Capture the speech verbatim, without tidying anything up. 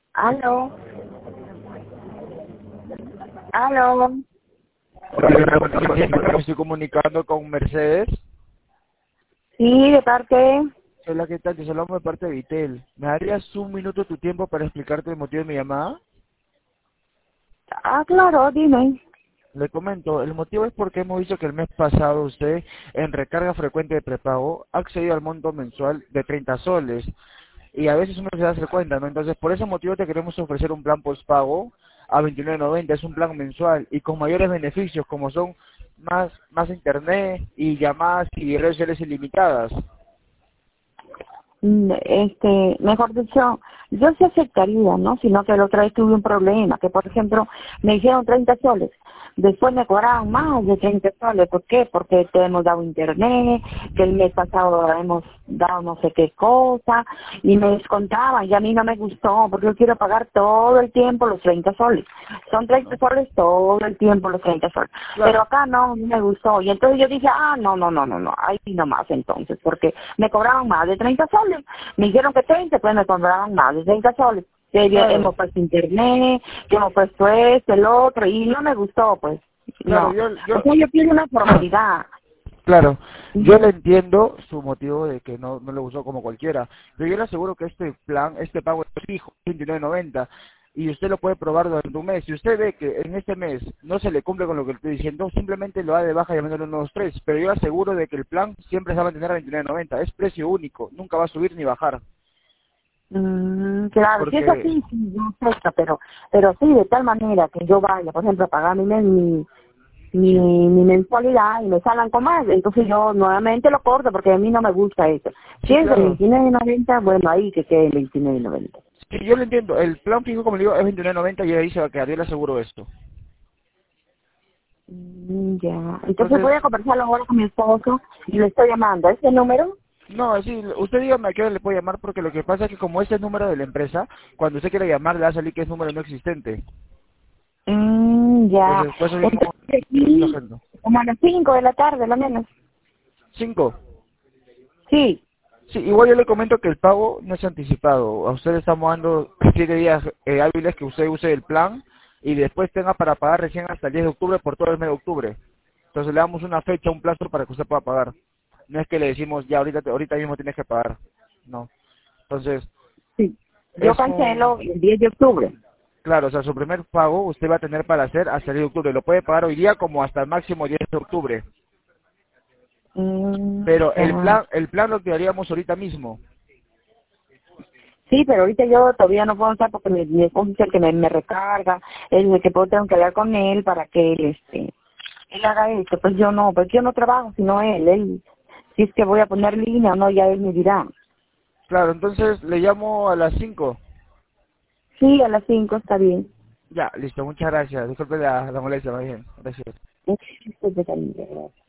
Aló. Aló. Me estoy comunicando con Mercedes. Sí, de parte. Hola, ¿qué tal? Te hablamos de parte de Vitel. ¿Me darías un minuto de tu tiempo para explicarte el motivo de mi llamada? Ah, claro, dime. Le comento, el motivo es porque hemos visto que el mes pasado usted, en recarga frecuente de prepago, ha accedido al monto mensual de treinta soles. Y a veces uno se da cuenta, ¿no? Entonces, por ese motivo te queremos ofrecer un plan postpago a veintinueve noventa. Es un plan mensual y con mayores beneficios, como son más más internet y llamadas y redes sociales ilimitadas. Mm, Este, mejor dicho, yo sí aceptaría, ¿no? Sino que la otra vez tuve un problema, que por ejemplo, me dijeron treinta soles. Después me cobraban más de treinta soles. ¿Por qué? Porque te hemos dado internet, que el mes pasado hemos dado no sé qué cosa, y me descontaban, y a mí no me gustó, porque yo quiero pagar todo el tiempo los treinta soles. Son treinta soles todo el tiempo los treinta soles. Claro. Pero acá no, no me gustó. Y entonces yo dije, ah, no, no, no, no, no, ahí no más entonces, porque me cobraban más de treinta soles. Me dijeron que treinta, pues me cobraban más de treinta soles. Que yo- Claro, hemos puesto internet, que hemos puesto esto, el otro, y no me gustó, pues. claro, No. yo, O yo, sea, yo pido una formalidad. claro, yo Ujú. le entiendo su motivo de que no, no le gustó como cualquiera, pero yo le aseguro que este plan, este pago es fijo, veintinueve noventa, y usted lo puede probar durante un mes. Si usted ve que en este mes no se le cumple con lo que le estoy diciendo, simplemente lo da de baja llamándole uno dos tres, pero yo le aseguro de que el plan siempre se va a mantener a veintinueve noventa, es precio único, nunca va a subir ni bajar, Mm, claro, si es porque, así, sí, yo acepto, pero, pero sí, de tal manera que yo vaya, por ejemplo, a pagar mi, men- mi, mi, mi mensualidad y me salgan con más, entonces yo nuevamente lo corto porque a mí no me gusta eso. Si sí, es de claro. veintinueve noventa, bueno, ahí que quede veintinueve noventa. Sí, yo lo entiendo. El plan fijo, como le digo, es veintinueve noventa y ahí se va a quedar. Yo le aseguro esto. Mm, ya, entonces Entonces, voy a conversarlo ahora con mi esposo y le estoy llamando. ¿A ese número? no, sí, usted dígame a qué hora le puede llamar porque lo que pasa es que como este es el número de la empresa, cuando usted quiere llamar le va a salir que es número no existente. Mm, ya, Entonces, por eso mismo, entonces lo aquí, agendo. como a las cinco de la tarde, lo menos. Cinco. Sí. Sí, igual yo le comento que el pago no es anticipado. A usted le estamos dando siete días eh, hábiles que usted use el plan y después tenga para pagar recién hasta el diez de octubre por todo el mes de octubre. Entonces le damos una fecha, un plazo para que usted pueda pagar. No es que le decimos, ya ahorita, ahorita mismo tienes que pagar. No. Entonces, Sí. Yo es un... cancelo el diez de octubre. Claro, o sea, su primer pago usted va a tener para hacer hasta el diez de octubre. Lo puede pagar hoy día como hasta el máximo diez de octubre. Mm, Pero el ya. plan, el plan lo activaríamos ahorita mismo. Sí, pero ahorita yo todavía no puedo estar porque mi, mi esposo es el que me, me recarga, es el que puedo tengo que hablar con él para que él, este, él haga esto. Pues yo no, pues yo no trabajo, sino él, él, si es que voy a poner línea o no, ya él me dirá. Claro, entonces le llamo a las cinco. Sí, a las cinco está bien. Ya, listo, muchas gracias. Disculpe la, la molestia, más bien. Gracias. Este,